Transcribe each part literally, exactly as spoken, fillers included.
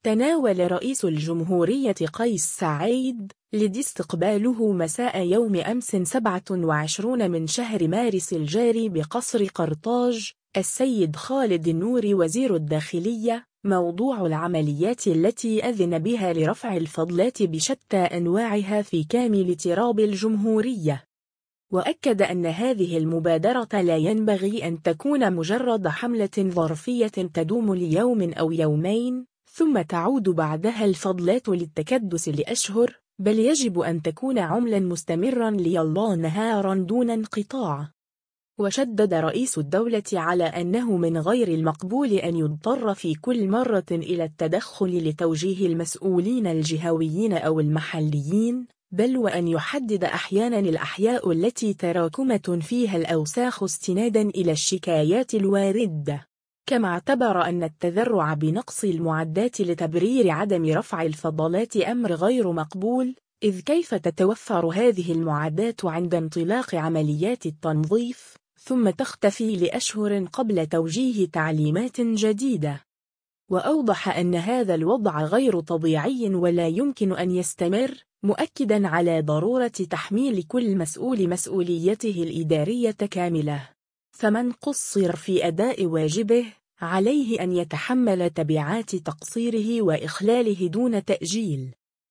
تناول رئيس الجمهورية قيس سعيد لدى استقباله مساء يوم أمس سبعة وعشرين من شهر مارس الجاري بقصر قرطاج السيد خالد النوري وزير الداخلية موضوع العمليات التي أذن بها لرفع الفضلات بشتى أنواعها في كامل تراب الجمهورية. وأكد أن هذه المبادرة لا ينبغي أن تكون مجرد حملة ظرفية تدوم ليوم أو يومين ثم تعود بعدها الفضلات للتكدس لأشهر، بل يجب أن تكون عملا مستمرا ليلا نهارا دون انقطاع. وشدد رئيس الدولة على أنه من غير المقبول أن يضطر في كل مرة إلى التدخل لتوجيه المسؤولين الجهويين أو المحليين، بل وأن يحدد أحيانا الأحياء التي تراكمة فيها الأوساخ استنادا إلى الشكايات الواردة. كما اعتبر أن التذرع بنقص المعدات لتبرير عدم رفع الفضلات أمر غير مقبول، إذ كيف تتوفر هذه المعدات عند انطلاق عمليات التنظيف ثم تختفي لأشهر قبل توجيه تعليمات جديدة. وأوضح أن هذا الوضع غير طبيعي ولا يمكن أن يستمر، مؤكدا على ضرورة تحميل كل مسؤول مسؤوليته الإدارية كاملة، فمن قصر في أداء واجبه عليه أن يتحمل تبعات تقصيره وإخلاله دون تأجيل.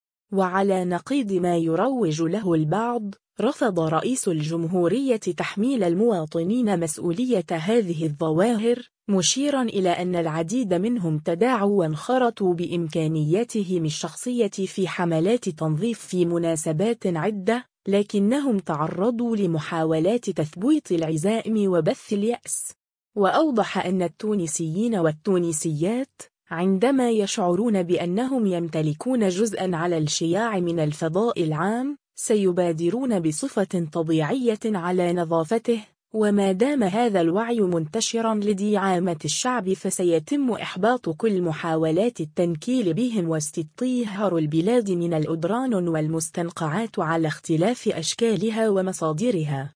وعلى نقيض ما يروج له البعض، رفض رئيس الجمهورية تحميل المواطنين مسؤولية هذه الظواهر، مشيرا إلى أن العديد منهم تداعوا وانخرطوا بإمكانياتهم الشخصية في حملات تنظيف في مناسبات عدة، لكنهم تعرضوا لمحاولات تثبيط العزائم وبث اليأس. وأوضح أن التونسيين والتونسيات عندما يشعرون بأنهم يمتلكون جزءاً على الشياع من الفضاء العام سيبادرون بصفة طبيعية على نظافته، وما دام هذا الوعي منتشراً لدى عامة الشعب فسيتم إحباط كل محاولات التنكيل بهم واستطهار البلاد من الأدران والمستنقعات على اختلاف أشكالها ومصادرها.